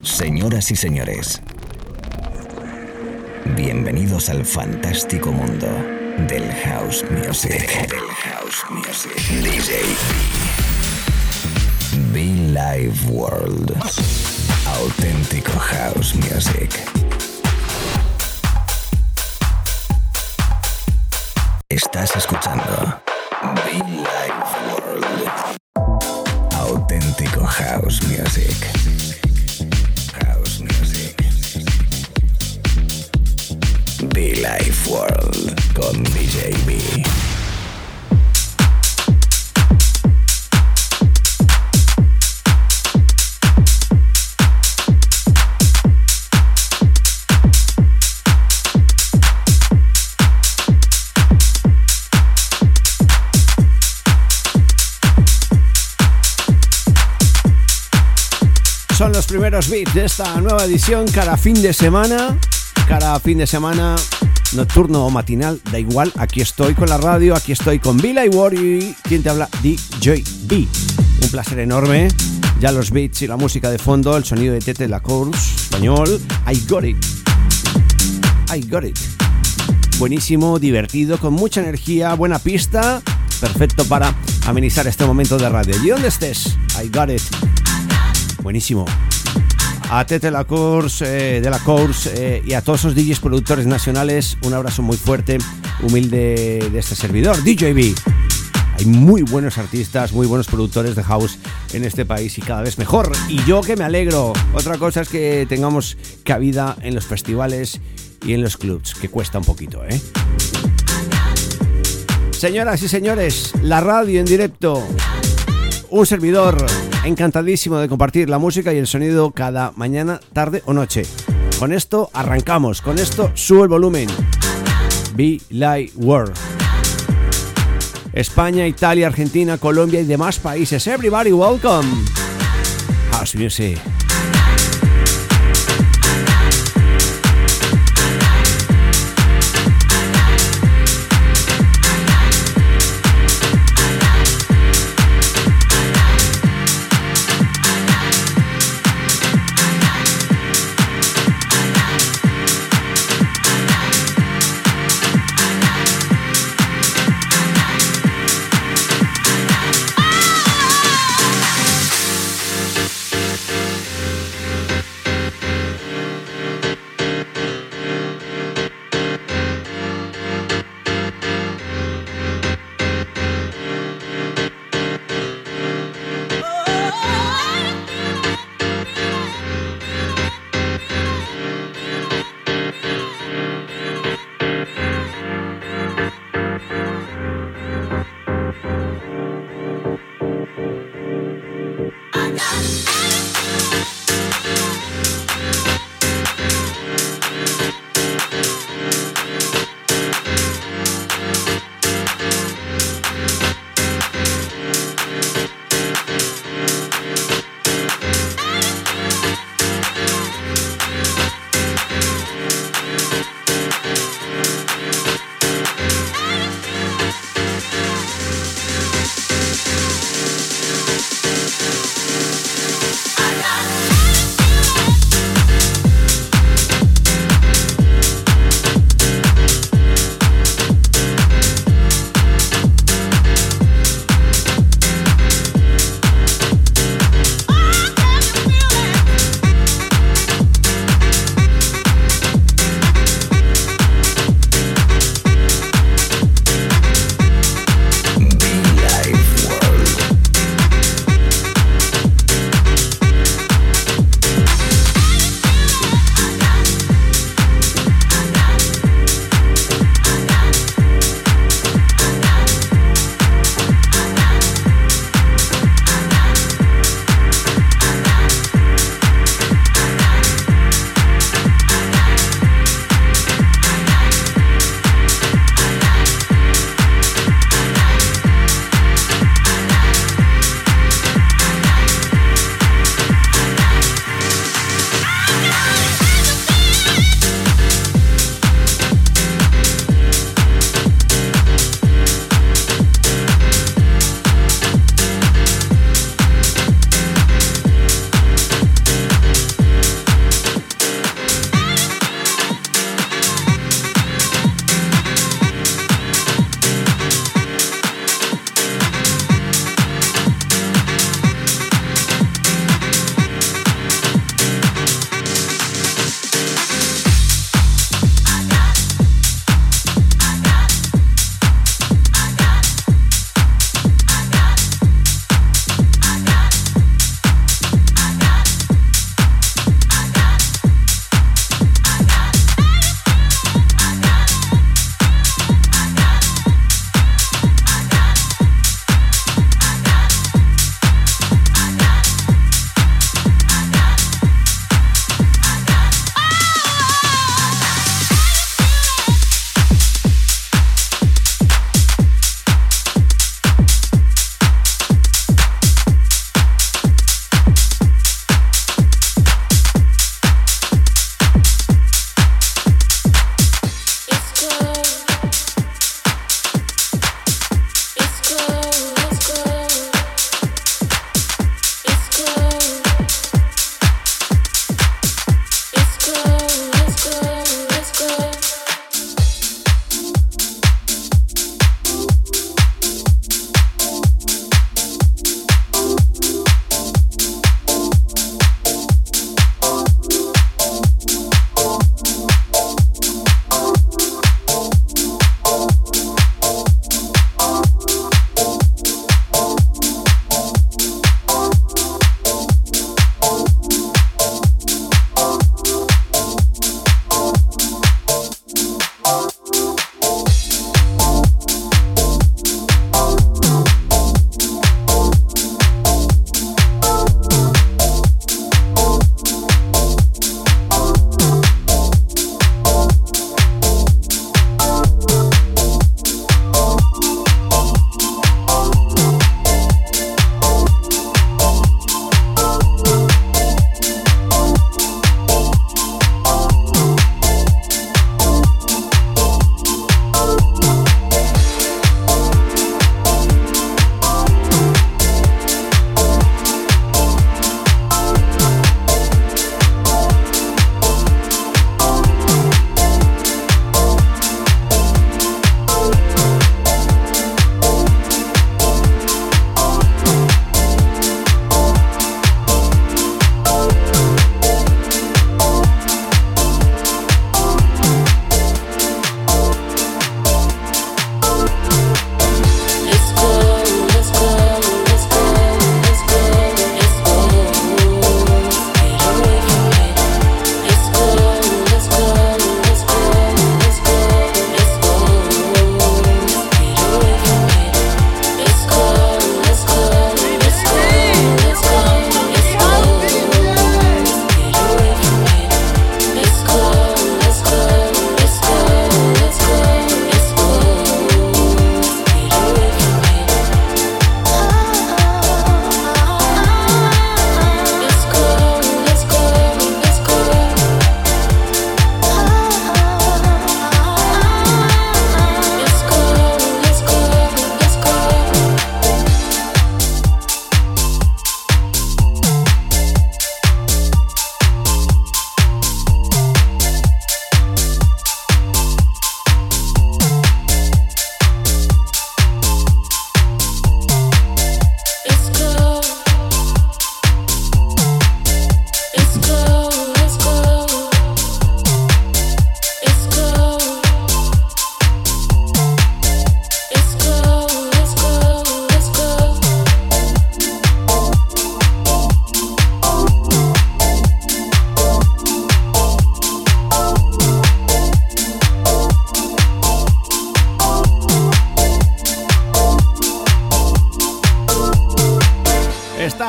Señoras y señores, bienvenidos al fantástico mundo del house music. DJ Be Live World. Auténtico house music. Estás escuchando Be Live World. Auténtico house music. Be Live World con DJ B. Son los primeros beats de esta nueva edición cada fin de semana, nocturno o matinal, da igual. Aquí estoy con la radio, aquí estoy con Be Live World y quien te habla, DJ B. Un placer enorme. Ya los beats y la música de fondo, el sonido de Tete La Course, español. I got it. Buenísimo, divertido, con mucha energía, buena pista. Perfecto para amenizar este momento de radio. ¿Y dónde estés? I got it. Buenísimo. A Tete La Course, de La Course, y a todos esos DJs productores nacionales, un abrazo muy fuerte, humilde de este servidor, DJ B. Hay muy buenos artistas, muy buenos productores de house en este país y cada vez mejor. Y yo que me alegro. Otra cosa es que tengamos cabida en los festivales y en los clubs, que cuesta un poquito, ¿eh? Señoras y señores, la radio en directo. Un servidor encantadísimo de compartir la música y el sonido cada mañana, tarde o noche. Con esto arrancamos, con esto subo el volumen. Be Live World. España, Italia, Argentina, Colombia y demás países. Everybody welcome. House music.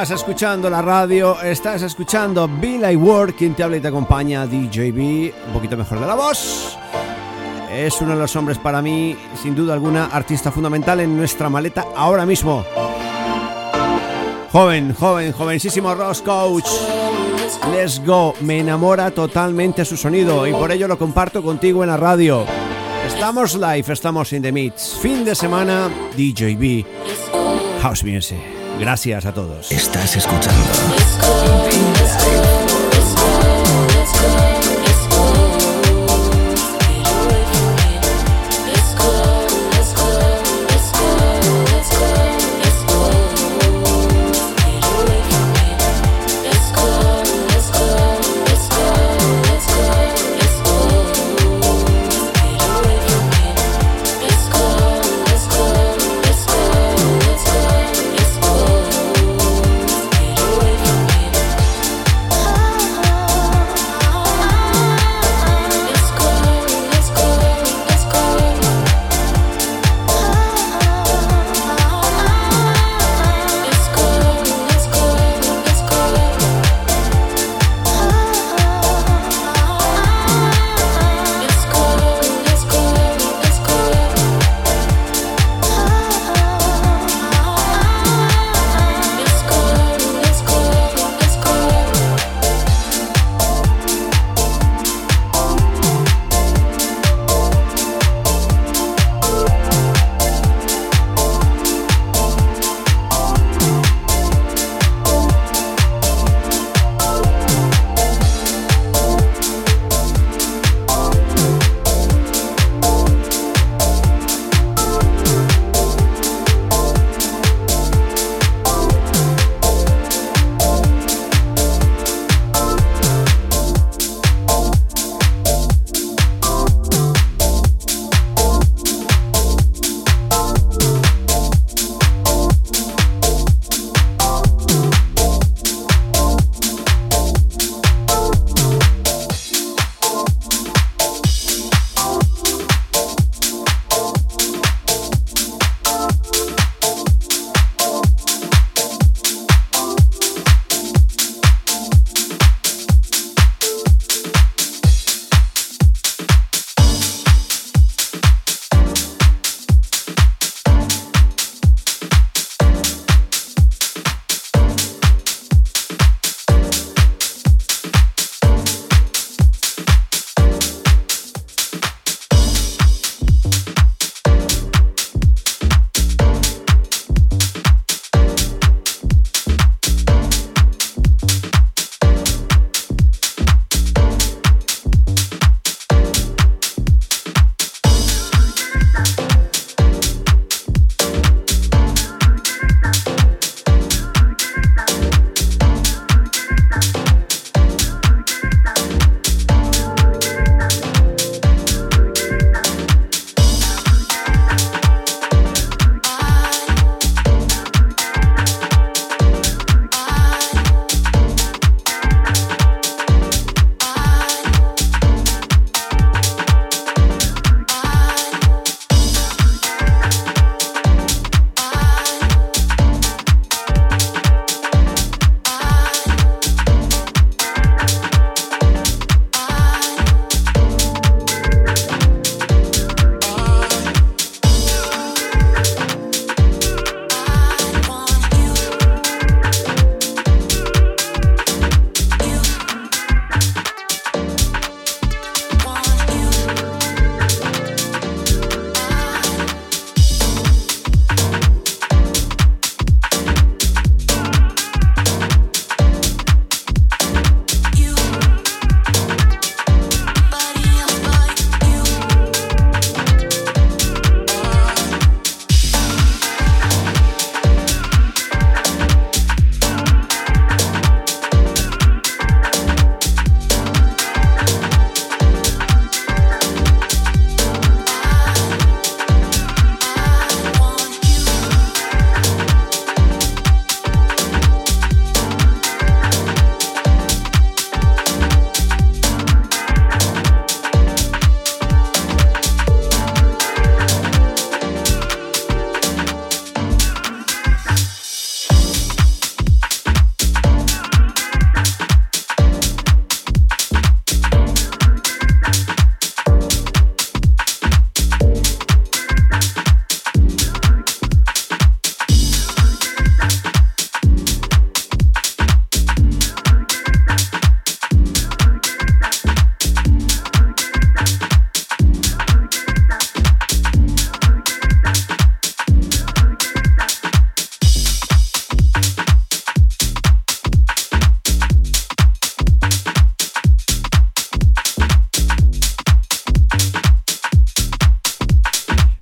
Estás escuchando la radio, estás escuchando Be Like Work, quien te habla y te acompaña, DJB, un poquito mejor de la voz. Es uno de los hombres para mí, sin duda alguna, artista fundamental en nuestra maleta ahora mismo. Jovencísimo Ross Coach. Let's Go, me enamora totalmente su sonido y por ello lo comparto contigo en la radio. Estamos live, estamos in the mix. Fin de semana, DJB, House Music. Gracias a todos. Estás escuchando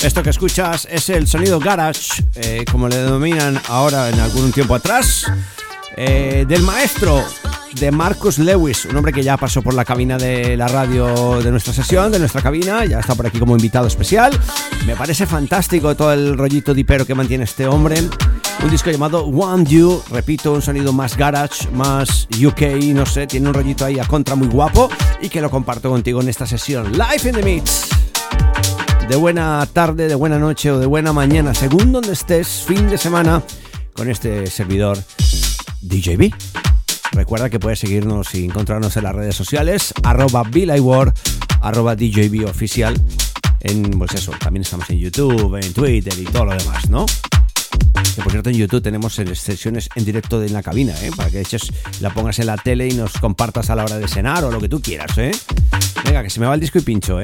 Esto que escuchas es el sonido garage, como le denominan ahora en algún tiempo atrás, del maestro de Marcus Lewis, un hombre que ya pasó por la cabina de la radio de nuestra sesión, de nuestra cabina, ya está por aquí como invitado especial. Me parece fantástico todo el rollito dipero que mantiene este hombre. Un disco llamado Want You, repito, un sonido más garage, más UK, no sé, tiene un rollito ahí a contra muy guapo y que lo comparto contigo en esta sesión. Live in the Mix. De buena tarde, de buena noche o de buena mañana, según donde estés, fin de semana, con este servidor DJB. Recuerda que puedes seguirnos y encontrarnos en las redes sociales, @BeLikeWar, @DJBOficial. Pues eso, también estamos en YouTube, en Twitter y todo lo demás, ¿no? Que por cierto en YouTube tenemos sesiones en directo de la cabina, para que eches, la pongas en la tele y nos compartas a la hora de cenar o lo que tú quieras, Venga, que se me va el disco y pincho,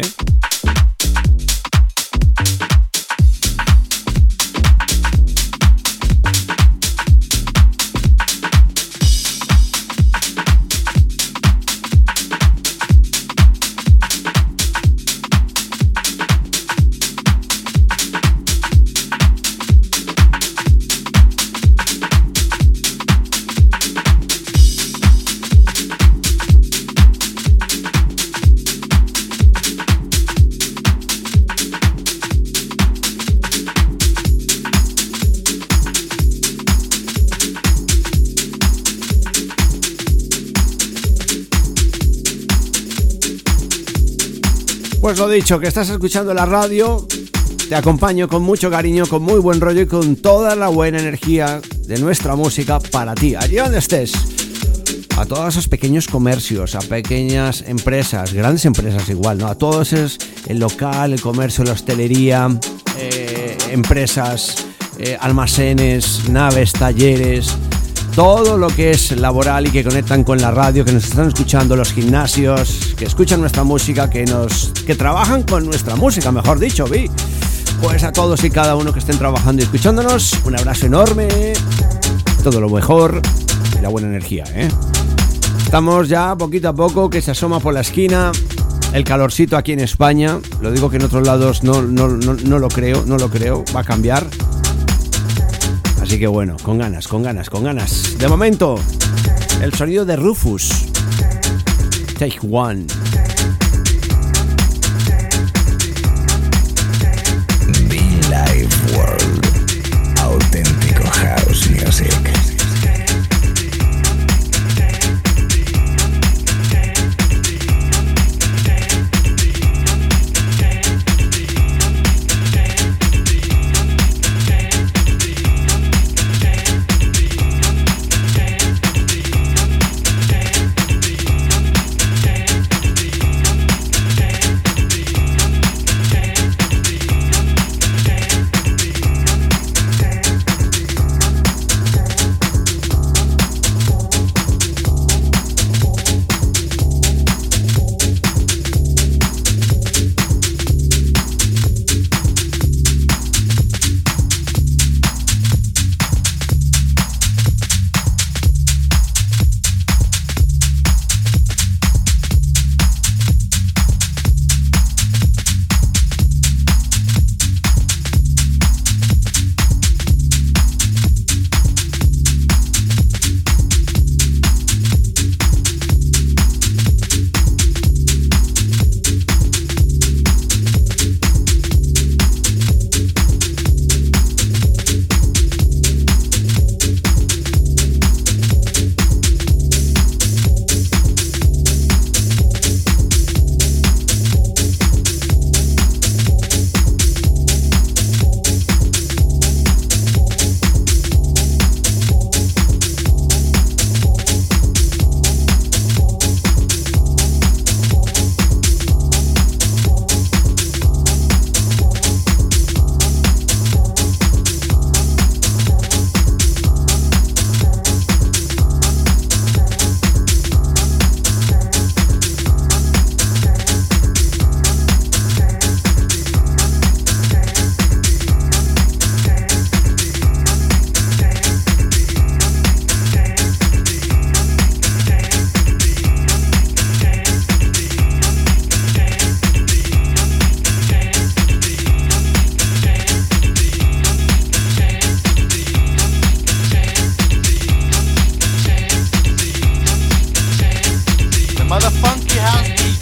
Pues lo dicho, que estás escuchando la radio, te acompaño con mucho cariño, con muy buen rollo y con toda la buena energía de nuestra música para ti, allí donde estés. A todos esos pequeños comercios, a pequeñas empresas, grandes empresas igual, ¿no? A todos es el local, el comercio, la hostelería, empresas, almacenes, naves, talleres, todo lo que es laboral y que conectan con la radio, que nos están escuchando, los gimnasios, que escuchan nuestra música, que trabajan con nuestra música, mejor dicho, vi. Pues a todos y cada uno que estén trabajando y escuchándonos, un abrazo enorme, todo lo mejor y la buena energía, Estamos ya poquito a poco que se asoma por la esquina el calorcito aquí en España. Lo digo que en otros lados no lo creo, va a cambiar. Así que bueno, con ganas. De momento, el sonido de Rufus. Take One. Be Live World. Auténtico House Music. another funky house DJ.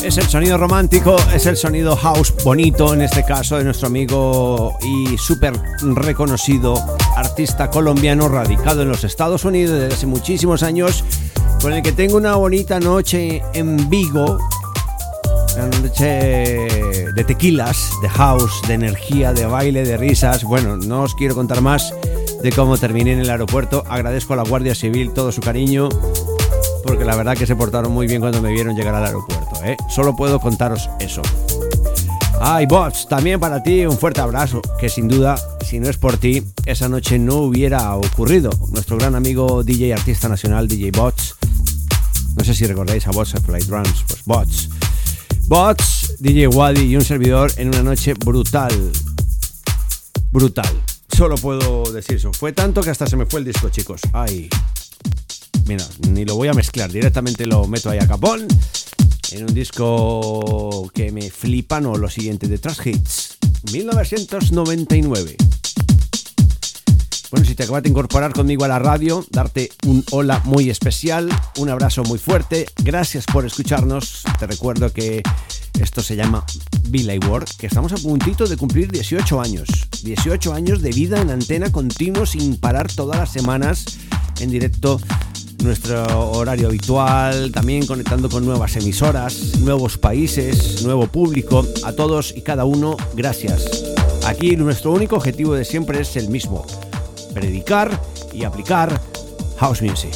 Es el sonido romántico, es el sonido house bonito, en este caso de nuestro amigo y súper reconocido artista colombiano radicado en los Estados Unidos desde hace muchísimos años, con el que tengo una bonita noche en Vigo, una noche de tequilas, de house, de energía, de baile, de risas. Bueno, no os quiero contar más de cómo terminé en el aeropuerto. Agradezco a la Guardia Civil todo su cariño, porque la verdad que se portaron muy bien cuando me vieron llegar al aeropuerto, ¿eh? Solo puedo contaros eso. Y Bots, también para ti un fuerte abrazo, que sin duda, si no es por ti, esa noche no hubiera ocurrido. Nuestro gran amigo DJ artista nacional, DJ Bots. No sé si recordáis a Bots Flight Drums, pues Bots, DJ Wadi y un servidor en una noche brutal. Solo puedo decir eso. Fue tanto que hasta se me fue el disco, chicos. Mira, ni lo voy a mezclar, directamente lo meto ahí a capón en un disco que me flipan, o lo siguiente de Trash Hits 1999. Bueno, si te acabas de incorporar conmigo a la radio, darte un hola muy especial, un abrazo muy fuerte, gracias por escucharnos. Te recuerdo que esto se llama Billy Ward, que estamos a puntito de cumplir 18 años. 18 años de vida en antena continuo sin parar todas las semanas en directo. Nuestro horario habitual, también conectando con nuevas emisoras, nuevos países, nuevo público. A todos y cada uno, gracias. Aquí nuestro único objetivo de siempre es el mismo: predicar y aplicar house music.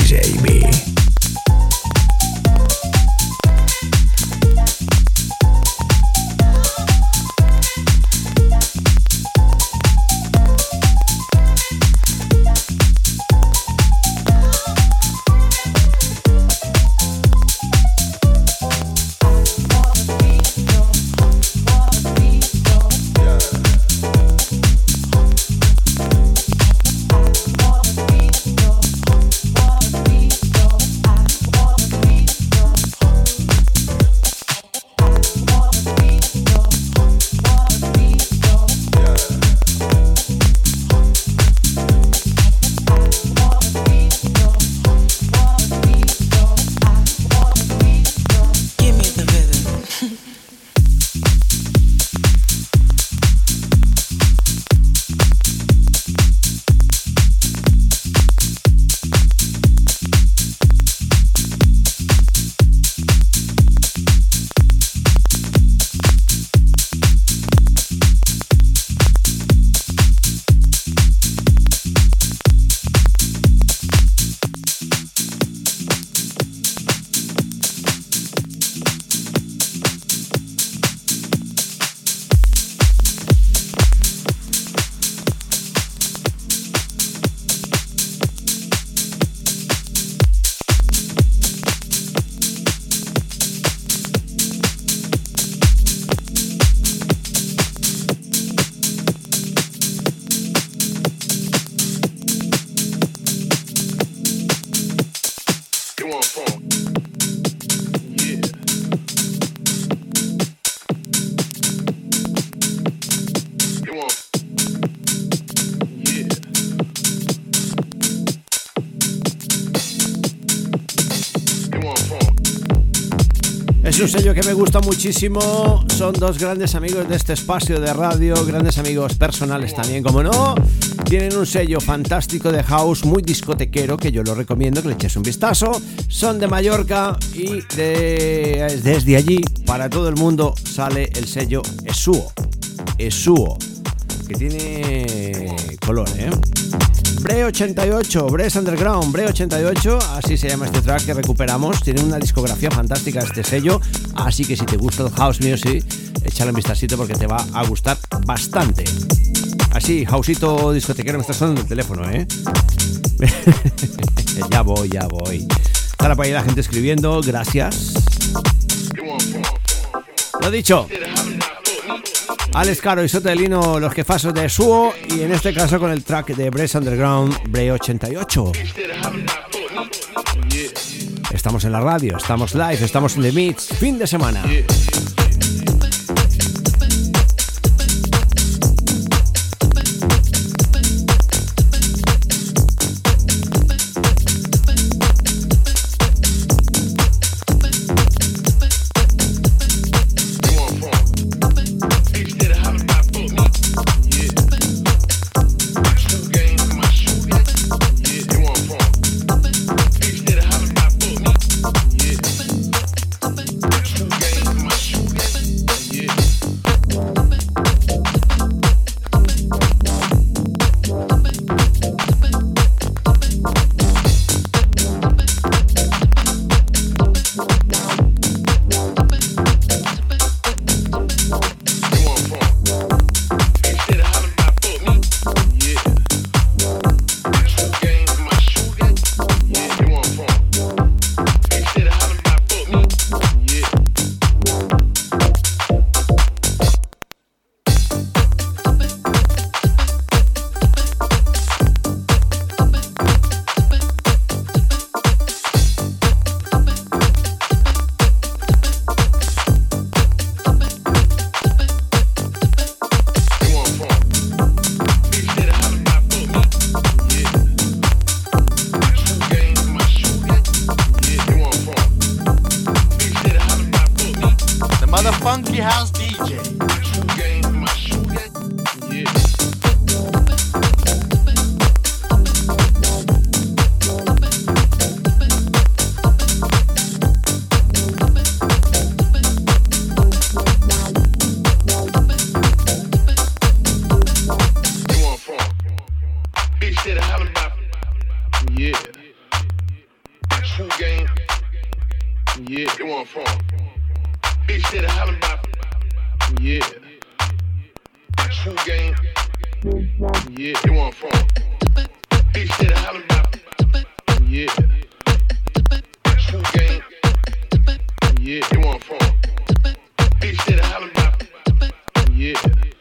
DJ B. Es un sello que me gusta muchísimo. Son dos grandes amigos de este espacio de radio, grandes amigos personales también, como no. Tienen un sello fantástico de house, muy discotequero, que yo lo recomiendo que le eches un vistazo. Son de Mallorca y desde allí para todo el mundo sale el sello Esuo, que tiene color, Bre 88, Bre's Underground, Bre 88, así se llama este track que recuperamos. Tiene una discografía fantástica este sello, así que si te gusta el house music, échale un vistacito porque te va a gustar bastante. Así, houseito discotequero, me está sonando el teléfono, Ya voy. Estará por ahí la gente escribiendo, gracias. Lo dicho. Alex Caro y Sotelino, los jefazos de Suo, y en este caso con el track de Bre's Underground, Bre 88. Estamos en la radio, estamos live, estamos en The Mix, fin de semana. Funky House DJ. True game. Yeah, they want from. Big city hollering about. Yeah. True game. Yeah, they want from. Big city hollering about. Yeah. True game. Yeah, they want from. Big city hollering about. Yeah.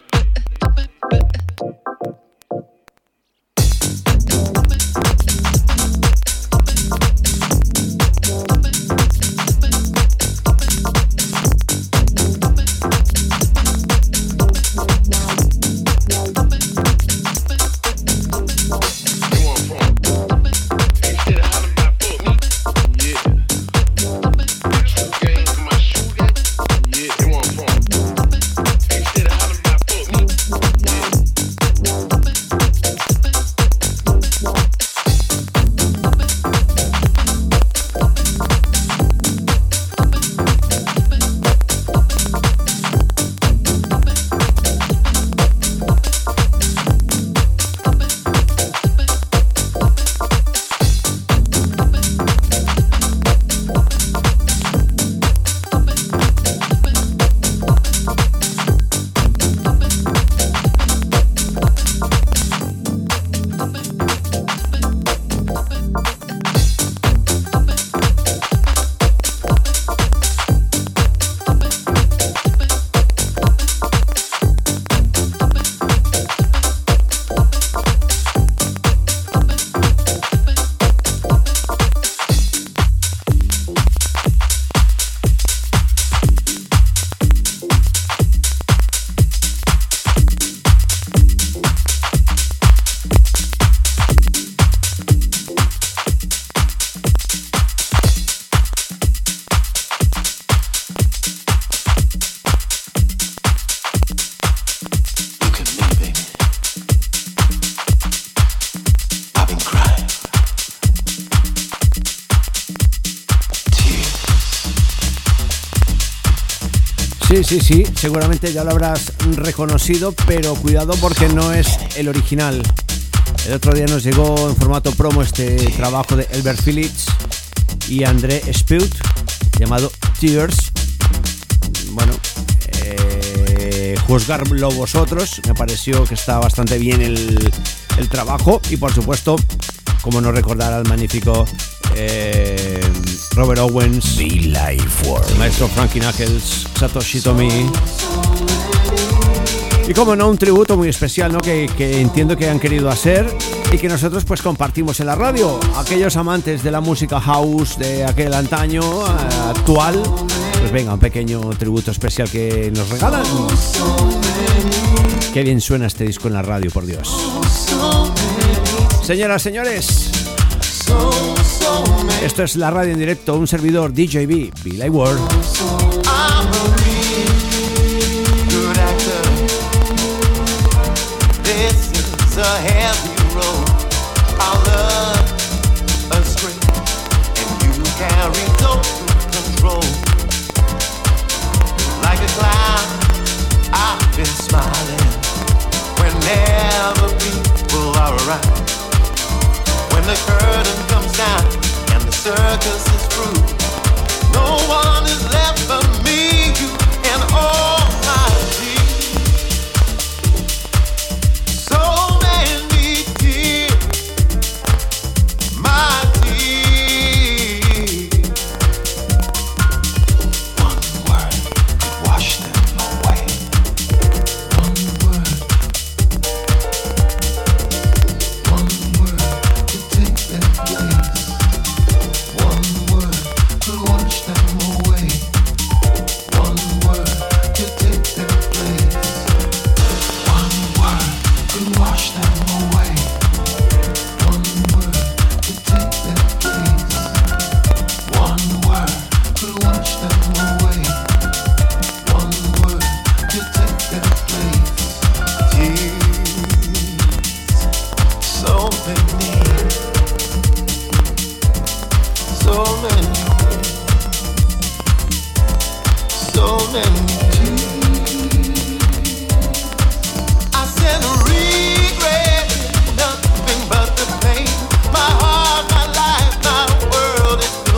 Sí, seguramente ya lo habrás reconocido, pero cuidado porque no es el original. El otro día nos llegó en formato promo este trabajo de Elbert Phillips y André Speut llamado Tears. Bueno, juzgarlo vosotros. Me pareció que está bastante bien el trabajo y por supuesto, como no recordar al magnífico Robert Owens, V-Life World, el maestro Frankie Knuckles, Satoshi Tomiie. Y como no, un tributo muy especial, ¿no? Que entiendo que han querido hacer y que nosotros pues compartimos en la radio. Aquellos amantes de la música house de aquel antaño actual, pues venga, un pequeño tributo especial que nos regalan. Qué bien suena este disco en la radio, por Dios. Señoras, señores, esto es la radio en directo, un servidor DJB, V-Life World. It's a heavy road. Our love a string, and you carry total control. Like a clown, I've been smiling whenever people are around. When the curtain comes down and the circus is through, no one is left but me, you, and all my dreams. So many tears, my tears. One word could wash them away. One word could take their place. One word could wash them away. One word could take their place. One word could wash them away. One word could take their place. One word could wash them away. One word could take their place. Tears, so many, so many, so many tears. I said regret, nothing but the pain. My heart, my life, my world is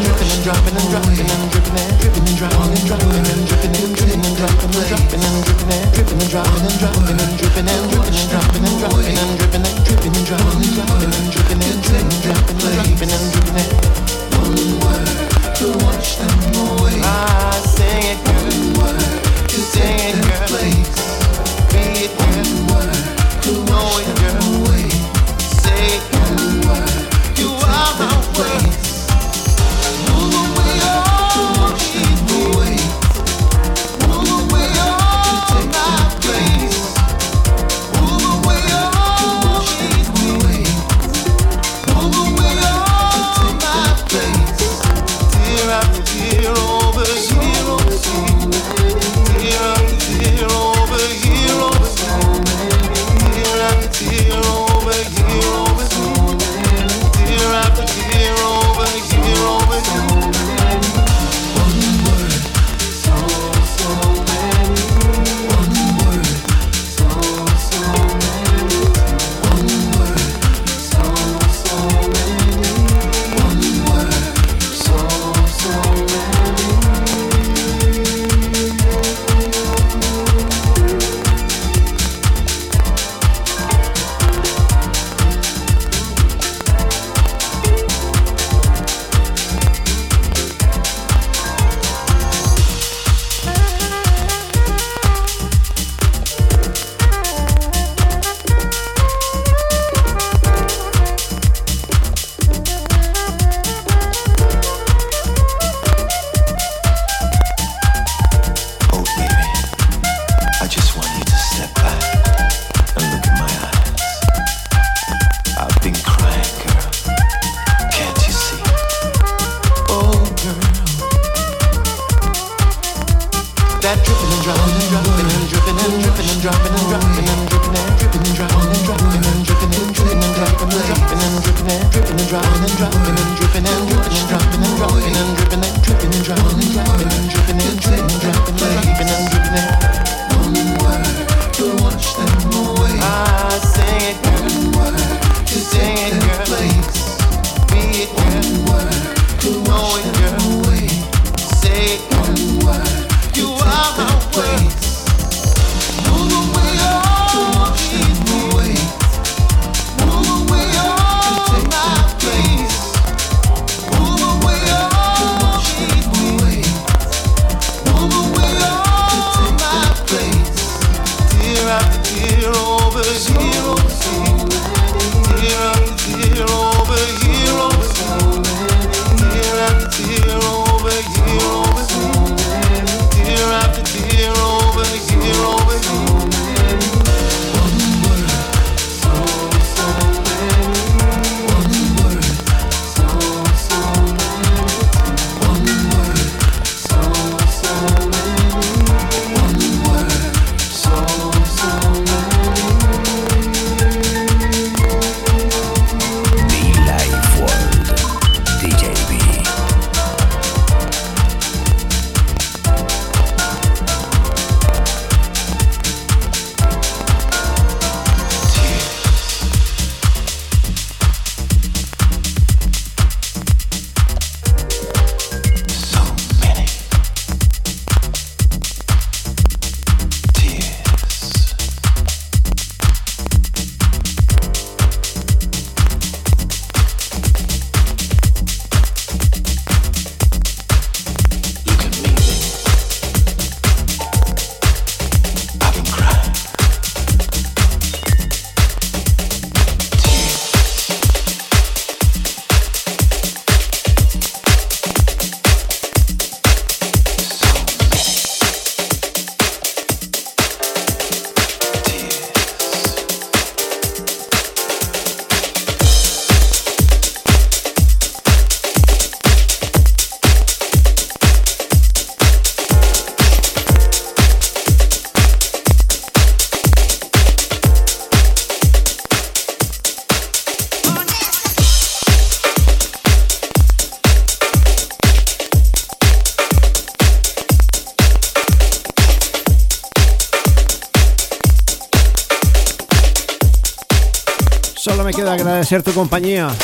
Solo me queda agradecer tu compañía.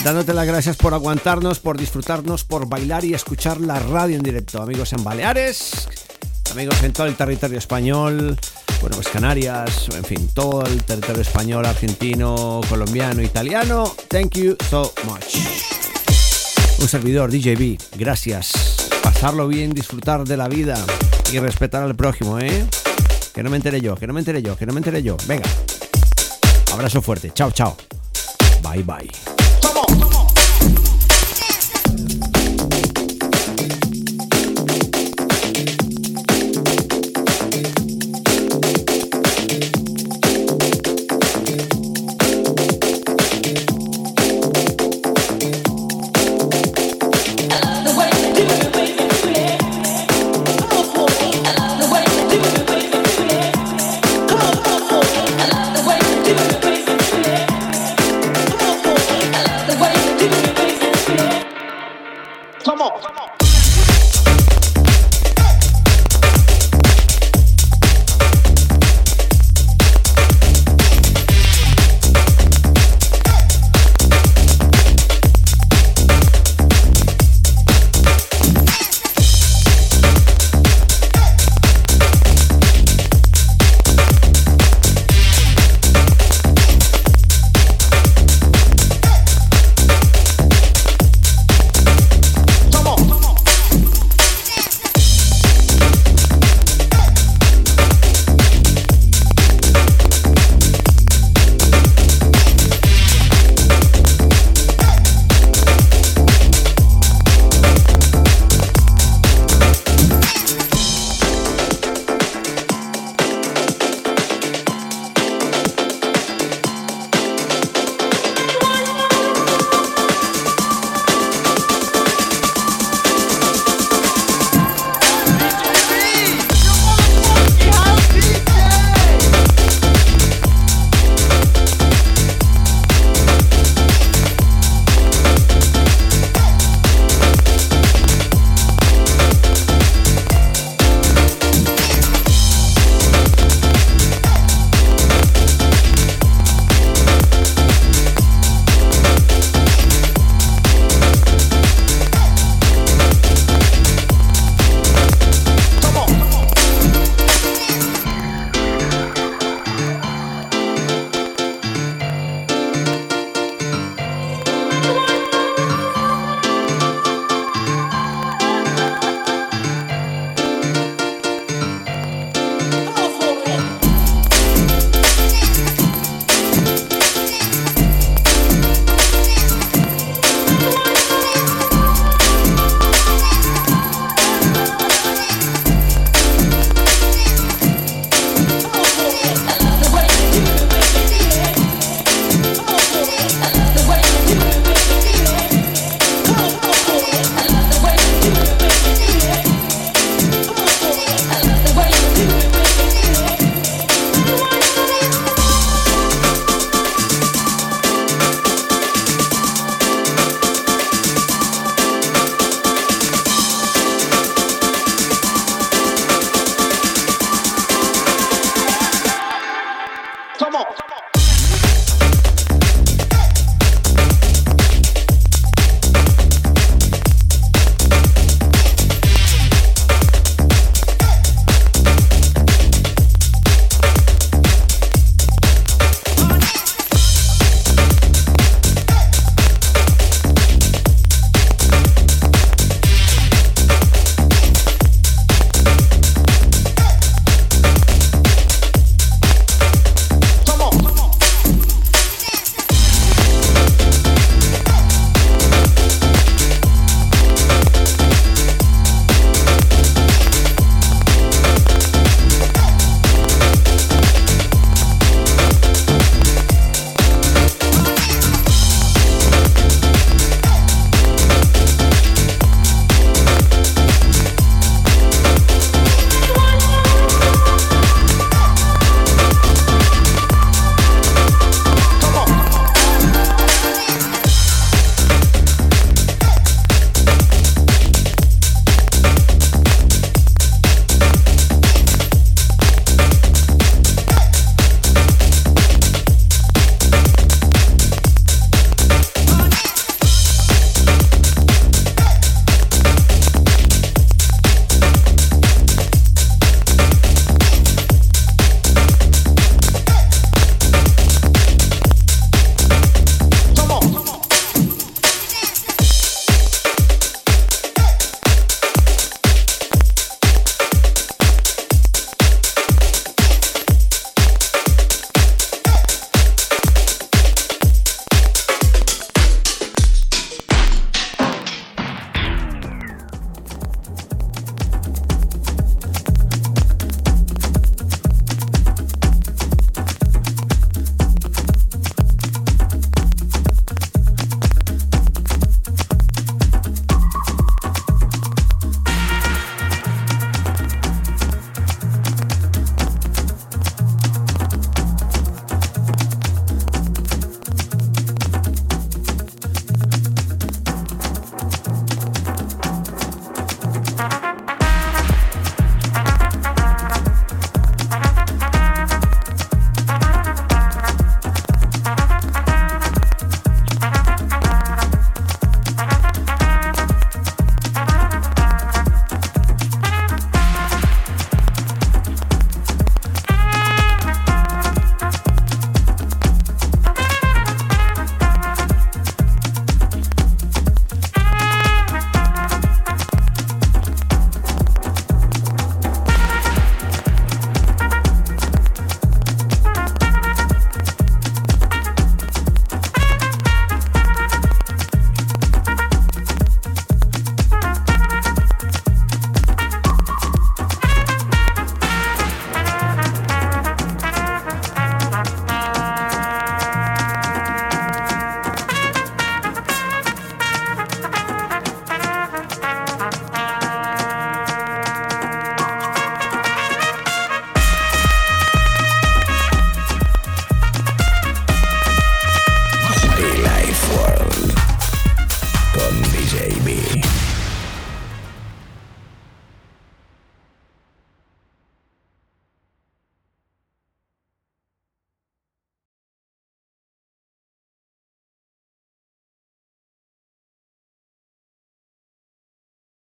dándote las gracias por aguantarnos, por disfrutarnos, por bailar y escuchar la radio en directo. Amigos en Baleares, amigos en todo el territorio español, bueno, pues Canarias, en fin, todo el territorio español, argentino, colombiano, italiano. Thank you so much. Un servidor, DJB, gracias. Pasarlo bien, disfrutar de la vida y respetar al prójimo, ¿eh? Que no me entere yo, que no me entere yo, que no me entere yo. Venga, abrazo fuerte, chao, chao. Bye, bye. Come on.